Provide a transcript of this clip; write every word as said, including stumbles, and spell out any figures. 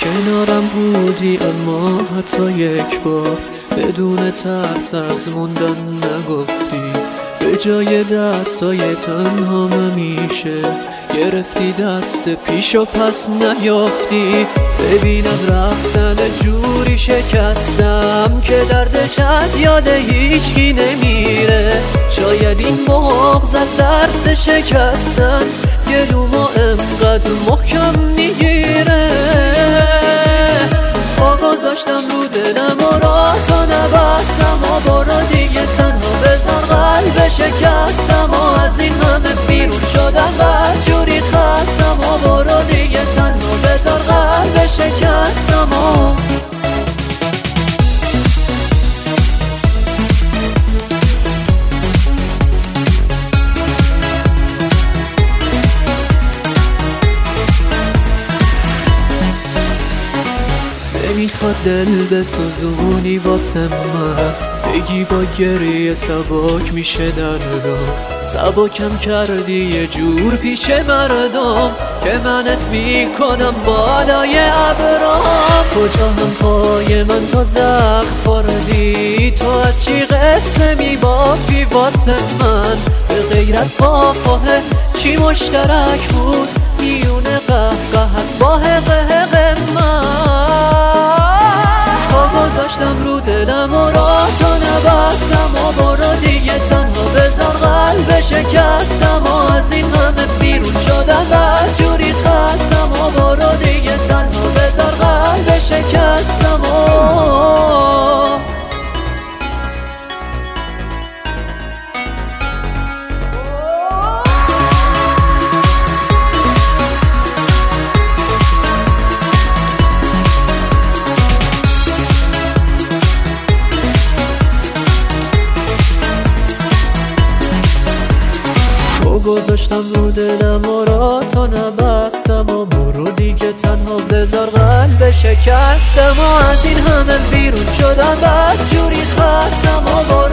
کنارم بودی اما حتی یک بار بدون ترس از موندن نگفتی. به جای دستای تنها همیشه گرفتی دست پیش و پس نیافتی. ببین از رفتن جوری شکستم که دردش از یاد هیچکی نمیره. شاید این بغض از درس شکستن گلومو انقدر محکم میگیره. پا گذاشتم رو دلم و راه تا نبستم و برو دیگه تنها بذار قلب شکستم و از این همه بیرون شدم بدجوری خستم و برو دیگه تنها بذار قلب شکستم و نمیخواد دل بسوزونی واسه من، بگی با گریه سبک میشه دردم. سبکم کردی یه جور پیش مردم که من اسمی کنم بالای ابرام. کجا هم پای من تا زخم خوردی، تو از چی قصه میبافی واسه من؟ به غیر از قهقه چی مشترک بود میون قهقهت با حقه من؟ گذاشتم رو دلم و راه تا نبستم و برو دیگه تنها بذار قلب شکستم و از این همه بیرون شدم بدجوری خستم و برو دیگه تنها بذار قلب شکستم و گذاشتم رو دلم و راه تا نبستم و برو دیگه تنها بذار قلب شکستم و از این همه بیرون شدم بدجوری خستم و